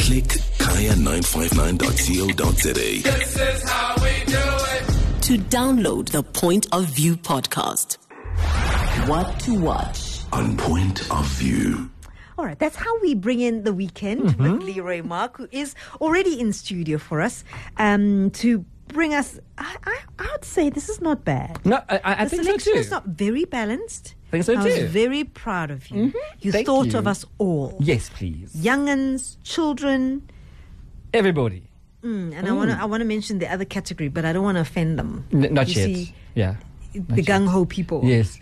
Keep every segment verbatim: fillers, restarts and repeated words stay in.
Click kaya nine five nine dot co dot za. This is how we do it. To download the Point of View podcast. What to watch On Point of View. All right, that's how we bring in the weekend Mm-hmm. with Leroy Mark, who is already in studio for us um, to bring us. I, I, I would say this is not bad. No, I, I the think so selection too. is not very balanced. I think so I was too. very proud of you. Mhm. You Thank thought you. of us all. Yes, please. Young'uns, children. Everybody. Mm, and I want to I want to mention the other category, but I don't want to offend them. N- not You yet. see, yeah. the gung-ho people. Yes.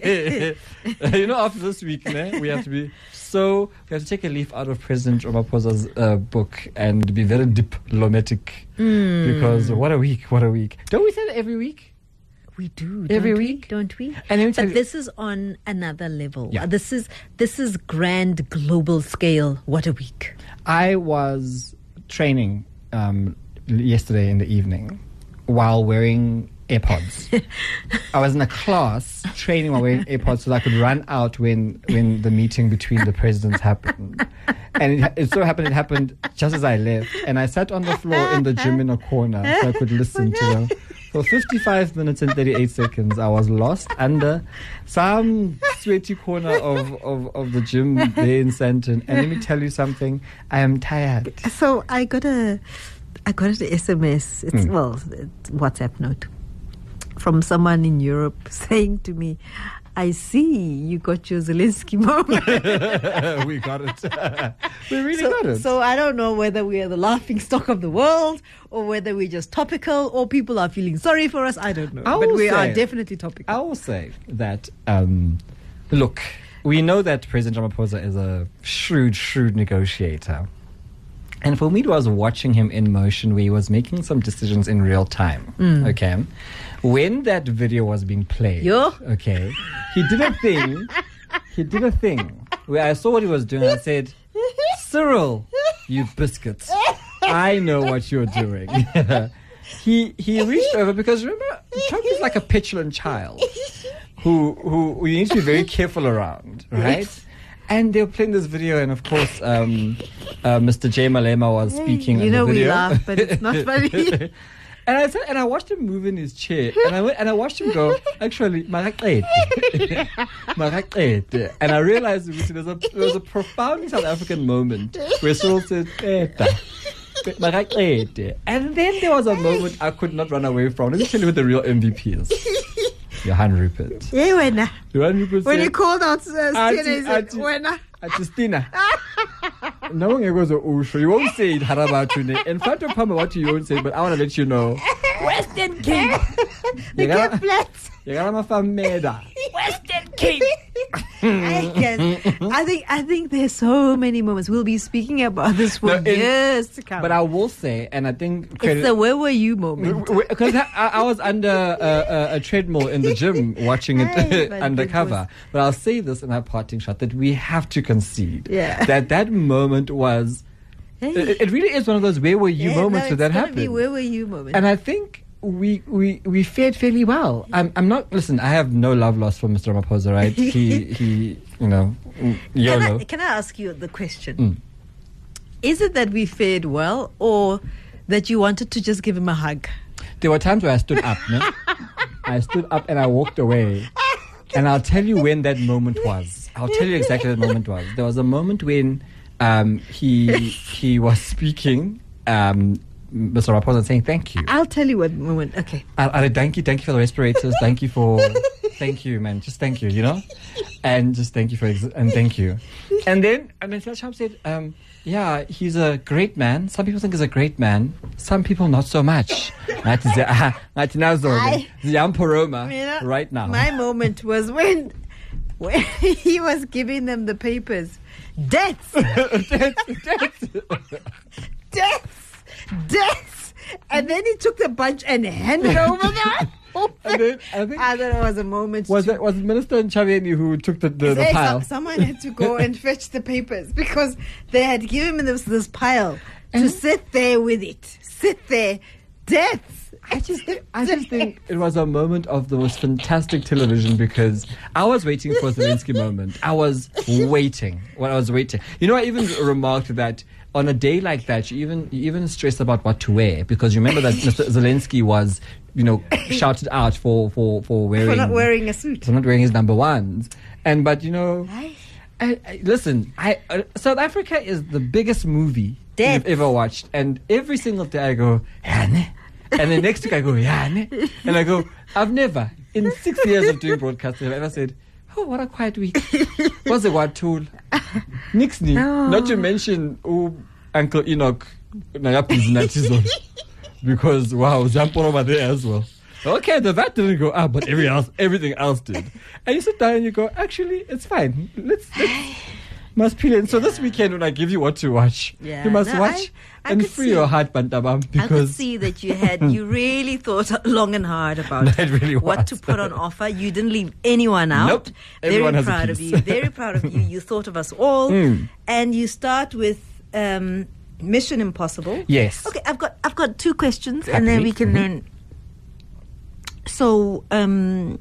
You know, after this week, ne, we have to be so, we have to take a leaf out of President Ramaphosa's uh, book and be very diplomatic. Mm. Because what a week, what a week. Don't we say that every week? We do Every don't we? week? don't we? And let me tell but you- this is on another level. Yeah. Uh, This is this is grand global scale. What a week! I was training um, yesterday in the evening while wearing AirPods. I was in a class training while wearing AirPods so that I could run out when, when the meeting between the presidents happened. And it, it so happened, it happened just as I left. And I sat on the floor in the gym in a corner so I could listen to them. For fifty-five minutes and thirty-eight seconds, I was lost under some sweaty corner of, of, of the gym there in Sandton. And let me tell you something, I am tired. So I got a I got an S M S. It's Hmm. well, it's WhatsApp note from someone in Europe saying to me, "I see you got your Zelensky moment." We got it. We really so, got it. so I don't know whether we are the laughing stock of the world or whether we're just topical or people are feeling sorry for us. I don't know. I but will we are say- definitely topical. I will say that, um, look, we know that President Ramaphosa is a shrewd, shrewd negotiator. And for me, it was watching him in motion where he was making some decisions in real time. Okay. When that video was being played, Yo. okay, he did a thing. He did a thing where I saw what he was doing. And I said, Cyril, you biscuits, I know what you're doing. he he reached over because remember, Trump is like a petulant child who who you need to be very careful around, right? And they were playing this video, and of course, um, uh, Mister J. Malema was speaking. You in know the we video. laugh, but it's not funny. And I said, and I watched him move in his chair, and I went, and I watched him go. Actually, Marakete, Marakete, and I realized there's a there was a profound South African moment where Cyril said, "Eta, Marakete," and then there was a moment I could not run away from. Let me tell you what the real M V P is. Johan Rupert. Yeah, when, Johan Rupert when said, you called out uh, Auntie, Stina, he said, Auntie. when I- Artistina. No one goes to Usho. You won't say it Harabatu. In front of Pama, what you won't say, but I want to let you know. Western King. the You gotta- Cape Flats. You got my fameda. Western King. I guess. I think I think there's so many moments. We'll be speaking about this for No, in- years to come. But I will say, and I think it's the where were you moment. because I, I was under a, a, a treadmill in the gym watching Aye, it but undercover. it was- But I'll say this in our parting shot that we have to concede Yeah. that that moment was. Hey. It, it really is one of those where were you Yeah, moments no, where it's that gonna happened. be where were you moment. And I think we we we fared fairly well. I'm I'm not. Listen, I have no love lost for Mister Ramaphosa, right? he he, you know, can, YOLO. I, can I ask you the question? Mm. Is it that we fared well, or that you wanted to just give him a hug? There were times where I stood up. No? I stood up and I walked away. And I'll tell you when that moment was. I'll tell you exactly what the moment was. There was a moment when um, he he was speaking. Um, Mister Ramaphosa saying thank you. I'll tell you what moment. Okay. I, I thank you, thank you for the respirators, thank you for, thank you, man, just thank you, you know, and just thank you for ex- and thank you, and then and then Trump said, um, yeah, he's a great man. Some people think he's a great man. Some people not so much. Right now, You know, right now. my moment was when when he was giving them the papers. Deaths, deaths, deaths, and then he took the bunch and handed over them. And then I think I thought it was a moment. was to- it was it Minister Nchaveni who took the the, the Say pile. some- someone had to go and fetch the papers because they had given him this, this pile to sit there with it. Sit there. Deaths. I just, think, I just think it was a moment of the most fantastic television because I was waiting for a Zelensky moment. I was waiting. When I was waiting, you know, I even remarked that on a day like that, you even you even stress about what to wear, because you remember that Mister Zelensky was, you know, shouted out for, for, for wearing For not wearing a suit. for not wearing his number ones. And but you know, I, I, listen, I uh, South Africa is the biggest movie Dead. you've ever watched, and every single day I go, yeah, ne? And the next week I go, yeah, ne? And I go, I've never in six years of doing broadcasting, I've ever said, oh, what a quiet week. What's the word tool? Nix ni. No. Not to mention oh, Uncle Enoch Nayapis because wow, jump all over there as well. Okay, the VAT didn't go up, but every else, everything else did. And you sit down and you go, actually, it's fine. Let's, let's must peel in. So this weekend, when I give you what to watch, Yeah. you must No, watch I- I and could free see- your heart, Bantabam, I could because see that you had, you really thought long and hard about It really what was. to put on offer. You didn't leave anyone out. Nope. Everyone Very has a proud of piece. you. Very proud of you. You thought of us all. Mm. And you start with um, Mission Impossible. yes. Okay, I've got I've got two questions, Happy and then me. we can Mhm. then. So, um,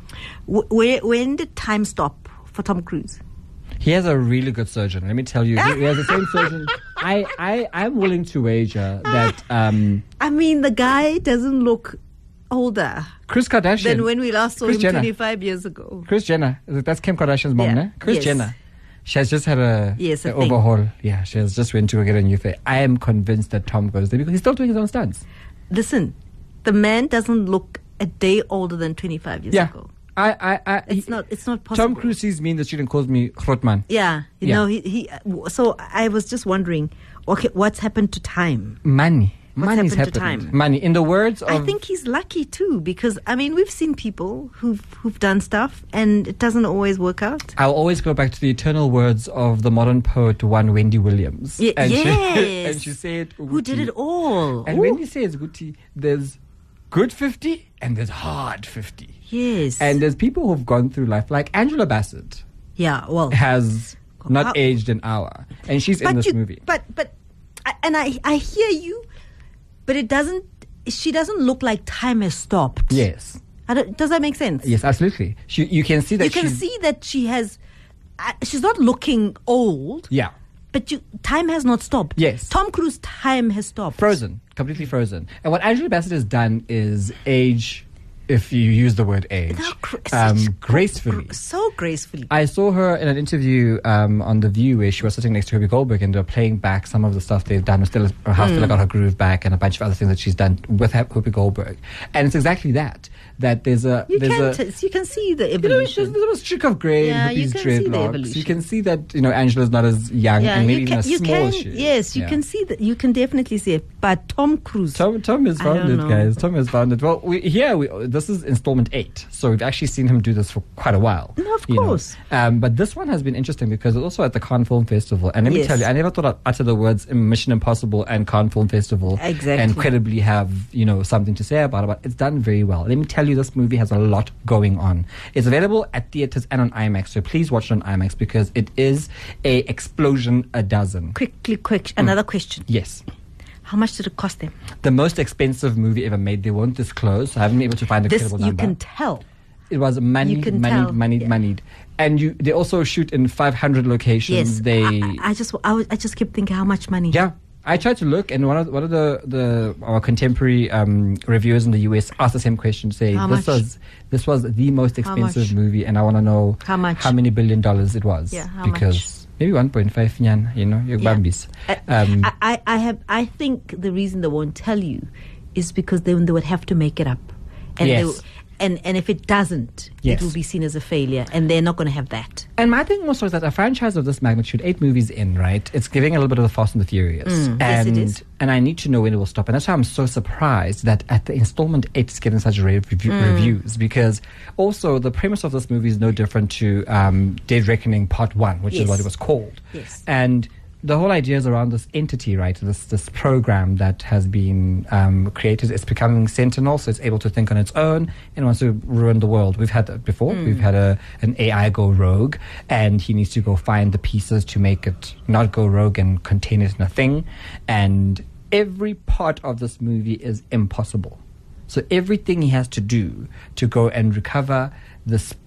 wh- where when did time stop for Tom Cruise? He has a really good surgeon. Let me tell you, he, he has the same surgeon. I, I, I'm willing to wager that um, I mean, the guy doesn't look older Kris Kardashian. than when we last saw Kris him Jenner. twenty-five years ago. Kris Jenner. That's Kim Kardashian's mom, Yeah. ne? Kris Yes. Jenner. She has just had a, Yes, a a thing. overhaul. Yeah, she has just went to go get a new face. I am convinced that Tom goes there because he's still doing his own stunts. Listen, the man doesn't look a day older than twenty-five years Yeah. ago. I, I, I, It's he- not. It's not possible. Tom Cruise sees me in the street and calls me Grootman. Yeah. You Yeah. know, he, he. So I was just wondering, okay, what's happened to time? Money. What's Money's happened to happened. time? Money. In the words I of think he's lucky too, because I mean, we've seen people who've who've done stuff and it doesn't always work out. I'll always go back to the eternal words of the modern poet one Wendy Williams. Ye- and yes. She, and she said, Who did Guti- it all? And Ooh. Wendy says, Guti, there's good fifty and there's hard fifty. Yes. And there's people who've gone through life, like Angela Bassett yeah. Well. has not How- aged an hour, and she's in but this you, movie. But but, I, and I I hear you, but it doesn't. She doesn't look like time has stopped. Yes, I don't, does that make sense? yes, absolutely. She, you can see that You can she's, see that she has. Uh, she's not looking old. yeah, But you, time has not stopped. Yes. Tom Cruise time has stopped. frozen, completely frozen. And what Angela Bassett has done is age, if you use the word age, No, gr- um, such- gracefully. gr- So gracefully. I saw her in an interview um, on The View where she was sitting next to Whoopi Goldberg and they were playing back some of the stuff they've done with Stella, or how Stella got her groove back and a bunch of other things that she's done with Ha- Whoopi Goldberg. And it's exactly that. That there's a... You there's can a, t- you can see the you know, there's evolution. a little streak of grey Yeah, in you Whoopi's can see the dreadlocks. evolution. You can see that, you know, Angela's not as young yeah, and maybe you even can, as you small can, as she is. yes, you Yeah. can see that. You can definitely see it. But Tom Cruise, Tom, Tom has I found don't it, know. guys. Tom has found it. Well, we, here, we, this is installment eight. So we've actually seen him do this for quite a while. No, of you know. course. Um, but this one has been interesting because it's also at the Cannes Film Festival. And let me Yes. tell you, I never thought I'd utter the words Mission Impossible and Cannes Film Festival Exactly. and credibly have, you know, something to say about it. But it's done very well. Let me tell you, this movie has a lot going on. It's available at theaters and on IMAX. So please watch it on IMAX because it is a explosion a dozen. quickly, quick. Another question: Yes. how much did it cost them? The most expensive movie ever made. They won't disclose. I haven't been able to find a This credible you number. can tell. It was moneyed, You can moneyed, tell, moneyed, yeah. moneyed. And you, they also shoot in five hundred locations. Yes, They, I, I just, I, was- I just kept thinking, how much money? yeah. I tried to look, and one of one of the, the our contemporary um, reviewers in the U S asked the same question, saying How this much? was this was the most How expensive much? movie, and I want to know How much? how many billion dollars it was. Yeah, how because maybe one point five, nyan, you know, your Yeah. bambis. I, Um, I, I, I have. I think the reason they won't tell you is because they, they would have to make it up, and they, Yes. w- and and if it doesn't, Yes. it will be seen as a failure, and they're not going to have that. And my thing also is that a franchise of this magnitude, eight movies in, right? It's giving a little bit of the Fast and the Furious. Mm, and, yes, it is. And I need to know when it will stop. And that's why I'm so surprised that at the installment eight it's getting such rave review- Mm. reviews. Because also the premise of this movie is no different to um, Dead Reckoning Part one, which Yes. is what it was called. Yes. And the whole idea is around this entity, right? This this program that has been um, created. It's becoming Sentinel, so it's able to think on its own and wants to ruin the world. We've had that before. We've had a an A I go rogue, and he needs to go find the pieces to make it not go rogue and contain it in a thing. And every part of this movie is impossible. So everything he has to do to go and recover this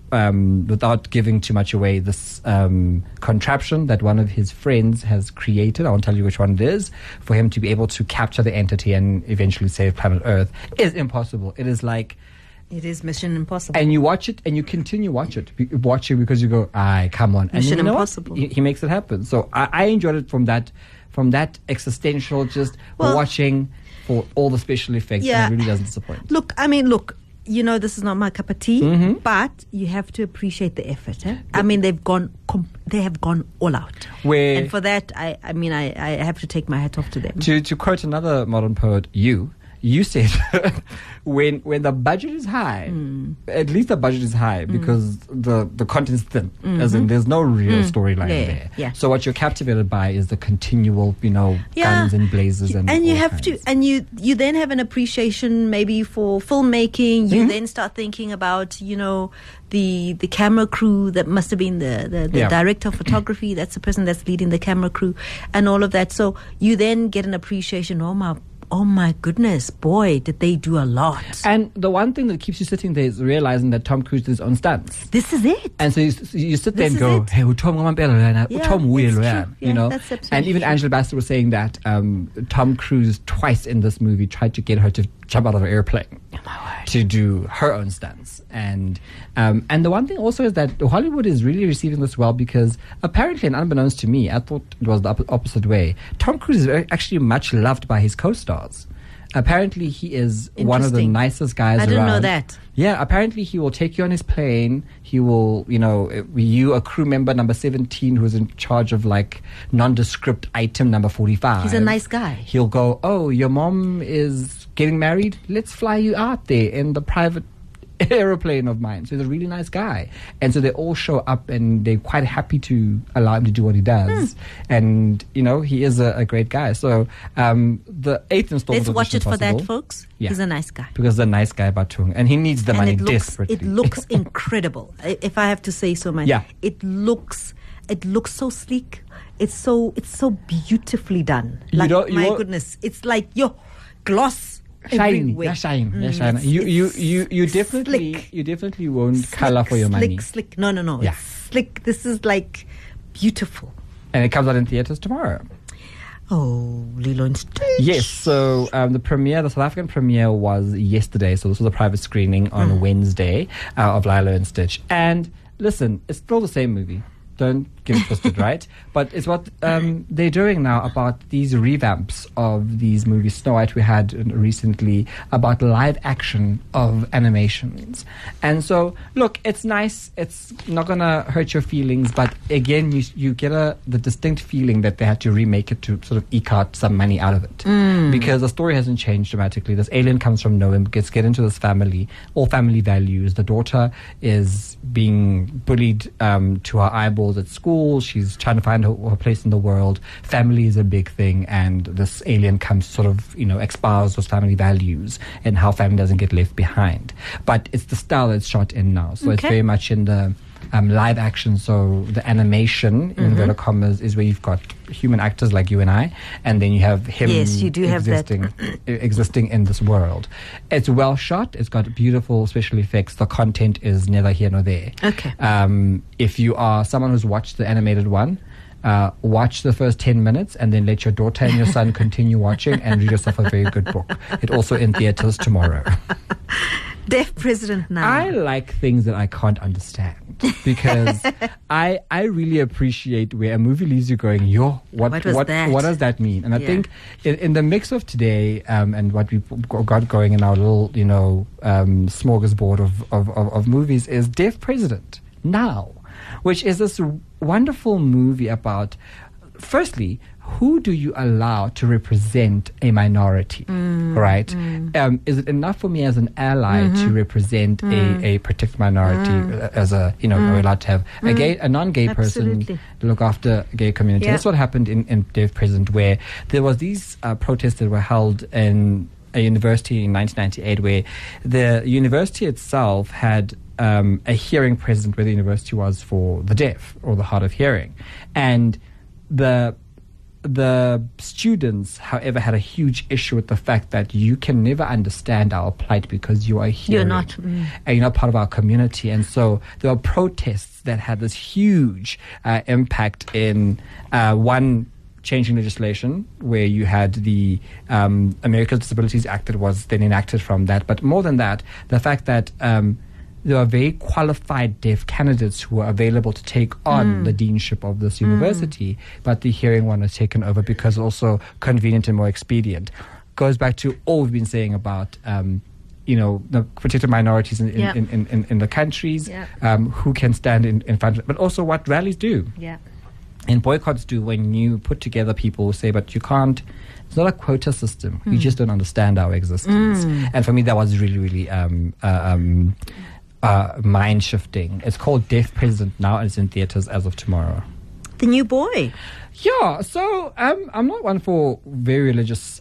um, without giving too much away, this um, contraption that one of his friends has created, I won't tell you which one it is, for him to be able to capture the entity and eventually save planet Earth is impossible. It is like... It is Mission Impossible. And you watch it, and you continue watch it, be- watch it because you go, "Aye, come on!" And Mission you know Impossible. He, he makes it happen. So I, I enjoyed it from that, from that existential, just Well, watching for all the special effects. Yeah. And it really doesn't disappoint. Look, I mean, look, you know, this is not my cup of tea, Mm-hmm. but you have to appreciate the effort. Eh? I mean, they've gone, comp- they have gone all out, Where- and for that, I, I mean, I, I have to take my hat off to them. To to quote another modern poet, you. You said when when the budget is high, Mm. at least the budget is high because the, the content's thin, as in there's no real storyline Mm-hmm. Yeah, there. yeah. So what you're captivated by is the continual, you know, guns and blazes and and you all have kinds. to, and you you then have an appreciation maybe for filmmaking. You Mm-hmm. then start thinking about, you know, the the camera crew that must have been the the, the Yeah. director of photography. That's the person that's leading the camera crew, and all of that. So you then get an appreciation. Oh my. Oh my goodness, boy, did they do a lot. And the one thing that keeps you sitting there is realizing that Tom Cruise did his own stunts. This is it. And so you, you sit there This and is go, it. hey, Tom Yeah, Tom it's true. you Yeah, know? that's absolutely And even true. Angela Bassett was saying that um, Tom Cruise twice in this movie tried to get her to jump out of an airplane to do her own stunts. And um, and the one thing also is that Hollywood is really receiving this well because apparently, and unbeknownst to me, I thought it was the op- opposite way. Tom Cruise is very- actually much loved by his co-stars. Apparently, he is one of the Interesting. nicest guys I around. didn't know that. Yeah, apparently he will take you on his plane. He will, you know, uh, you, a crew member number seventeen who's in charge of like nondescript item number forty-five. He's a nice guy. He'll go, oh, your mom is getting married? Let's fly you out there in the private aeroplane of mine. So he's a really nice guy. And so they all show up and they're quite happy to allow him to do what he does. Hmm. And, you know, he is a, a great guy. So um, the eighth installment Let's of watch Mission it for that, Impossible- folks. Yeah. He's a nice guy. Because he's a nice guy, Batung. And he needs the And money it looks, desperately. it looks incredible. I- If I have to say so, man. Yeah. It looks, it looks so sleek. It's so, it's so beautifully done. You Like, don't- you my won't- goodness, it's like yo, gloss Shiny, everywhere. yeah, shine, yeah, Mm, shine. it's- You, you, it's you, you definitely, slick. you definitely won't Slick, color for your money. Slick, slick. No, no, no. Yeah. It's slick. This is like beautiful. And it comes out in theaters tomorrow. Oh, Lilo and Stitch. Yes, so um, the premiere, the South African premiere was yesterday. So this was a private screening on Mm. Wednesday uh, of Lilo and Stitch. And listen, it's still the same movie. Don't get it twisted, right? But it's what um, they're doing now about these revamps of these movies. Snow White we had recently about live action of animations. And so, look, it's nice. It's not going to hurt your feelings. But again, you you get a the distinct feeling that they had to remake it to sort of eke out some money out of it. Because the story hasn't changed dramatically. This alien comes from nowhere, gets get into this family, all family values. The daughter is being bullied um, to her eyeballs at school. She's trying to find her, her place in the world. Family is a big thing, and this alien comes to sort of, you know, espouse those family values and how family doesn't get left behind. But it's the style that's shot in now. So it's Okay. very much in the um, live action. So the animation, in inverted commas, is where you've got human actors like you and I, and then you have him Yes, you do have that. existing, e- existing in this world. It's well shot. It's got beautiful special effects. The content is neither here nor there. Okay. Um, if you are someone who's watched the animated one, uh, watch the first ten minutes and then let your daughter and your son continue watching and read yourself a very good book. It also in theaters tomorrow. Deaf president now. I like things that I can't understand because I I really appreciate where a movie leaves you going, yo, what What was what, that? what does that mean? And I Yeah. think in, in the mix of today um, and what we've go- got going in our little, you know, um, smorgasbord of, of, of, of movies is Deaf President Now, which is this wonderful movie about, firstly, who do you allow to represent a minority, right? Um, is it enough for me as an ally to represent a, a particular minority uh, as a, you know, are we allowed to have a gay, a non-gay Absolutely. person look after a gay community? Yeah. That's what happened in, in Deaf President, where there was these uh, protests that were held in a university in nineteen ninety-eight, where the university itself had um, a hearing present where the university was for the deaf or the hard of hearing. And the the students, however, had a huge issue with the fact that you can never understand our plight because you are here. You're not. Mm. And you're not part of our community. And so there were protests that had this huge uh, impact in uh, one, changing legislation where you had the um, Americans Disabilities Act that was then enacted from that. But more than that, the fact that um, there are very qualified deaf candidates who are available to take on mm. the deanship of this university, mm. but the hearing one is taken over because also convenient and more expedient. Goes back to all we've been saying about um, you know, the particular minorities in, in, yeah. in, in, in, in the countries, yeah. um, who can stand in, in front of it, but also what rallies do. Yeah. And boycotts do when you put together people who say, but you can't, it's not a quota system. Mm. You just don't understand our existence. Mm. And for me, that was really, really um, uh, um, uh, mind shifting. It's called Deaf President now, and it's in theatres as of tomorrow. The new boy. Yeah, so um, I'm not one for very religious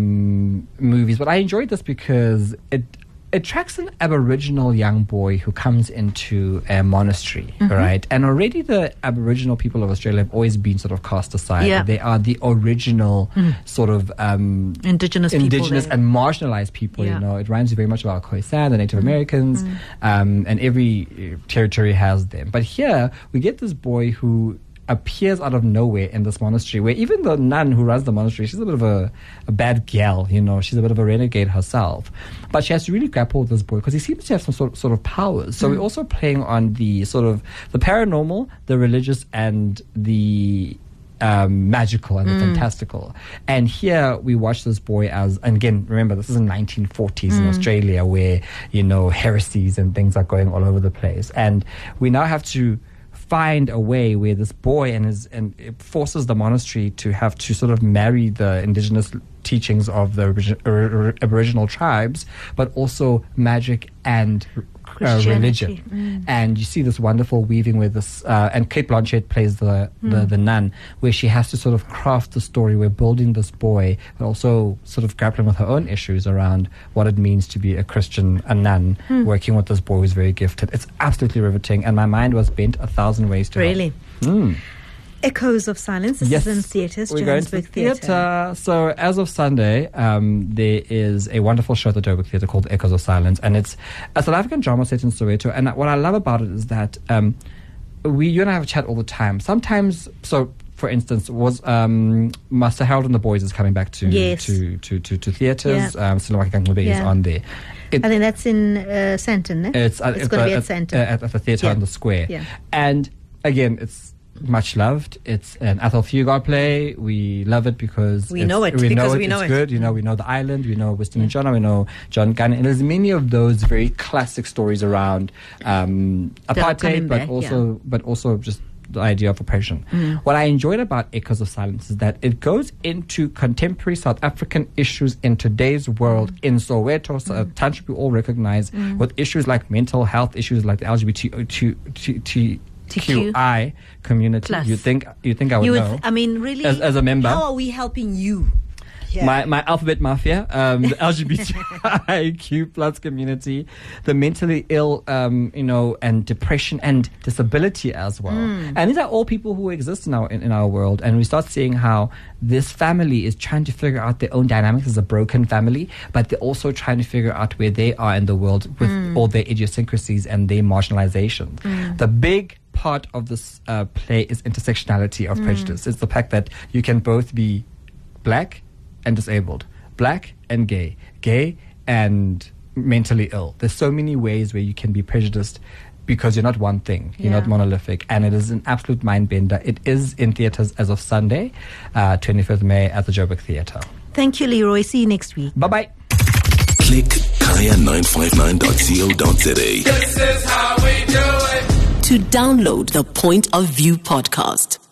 um, movies, but I enjoyed this because it it tracks an Aboriginal young boy who comes into a monastery, mm-hmm. right? And already the Aboriginal people of Australia have always been sort of cast aside. Yeah. They are the original mm. sort of um, indigenous, indigenous people and marginalized people. Yeah. You know, it reminds you very much about Khoisan, the Native mm. Americans, mm. Um, and every territory has them. But here we get this boy who appears out of nowhere in this monastery, where even the nun who runs the monastery, she's a bit of a, a bad gal, you know, she's a bit of a renegade herself. But she has to really grapple with this boy because he seems to have some sort of, sort of powers. So mm. we're also playing on the sort of the paranormal, the religious, and the um, magical and the mm. fantastical. And here we watch this boy as, and again, remember, this is in nineteen forties mm. in Australia where, you know, heresies and things are going all over the place. And we now have to find a way where this boy and his and it forces the monastery to have to sort of marry the indigenous teachings of the origi- or, or Aboriginal tribes, but also magic and uh, religion. Mm. And you see this wonderful weaving with this, uh, and Kate Blanchett plays the, mm. the the nun, where she has to sort of craft the story. We're building this boy, but also sort of grappling with her own issues around what it means to be a Christian, a nun, mm. working with this boy who's very gifted. It's absolutely riveting, and my mind was bent a thousand ways to really. Mm. Echoes of Silence. This yes. is in theatres, We're going to the Theatre. theatre. So as of Sunday, um, there is a wonderful show at the Joburg Theatre called Echoes of Silence, and it's a South African drama set in Soweto. And what I love about it is that um, we, you and I have a chat all the time. Sometimes, so for instance, was um, Master Harold and the Boys is coming back to yes. to, to, to, to theatres. Yeah. Um, Silawaki Kangube yeah. is on there. It, I think that's in uh, Sandton, eh? It's, uh, it's going to be at uh, Sandton. Uh, at, at the theatre yeah. on the square. Yeah. And again, it's much loved. It's an Athol Fugard play. We love it because we know it. We because know it. we know it's it. good. You know, we know the island. We know Winston yeah. and John. We know John Gunn. And there's many of those very classic stories around um, apartheid, but back, also, yeah. but also just the idea of oppression. Mm. What I enjoyed about Echoes of Silence is that it goes into contemporary South African issues in today's world mm. in Soweto, so mm. a country we all recognize, mm. with issues like mental health, issues like the L G B T Q I community. Plus. You think you think I would, you would know? th- I mean, really, as, as a member, how are we helping you? Yeah. My my alphabet mafia, um, the L G B T I Q plus community, the mentally ill, um, you know, and depression and disability as well. Mm. And these are all people who exist in our in, in our world. And we start seeing how this family is trying to figure out their own dynamics as a broken family, but they're also trying to figure out where they are in the world with mm. all their idiosyncrasies and their marginalization. Mm. The big part of this uh, play is intersectionality of mm. prejudice. It's the fact that you can both be black and disabled, black and gay, gay and mentally ill. There's so many ways where you can be prejudiced because you're not one thing. You're yeah. not monolithic. And it is an absolute mind bender. It is in theatres as of Sunday, uh, twenty-fifth of May at the Joburg Theatre. Thank you, Leroy. See you next week. Bye-bye. Click kaya nine five nine dot co dot za. This is how we do it. To download the Point of View podcast,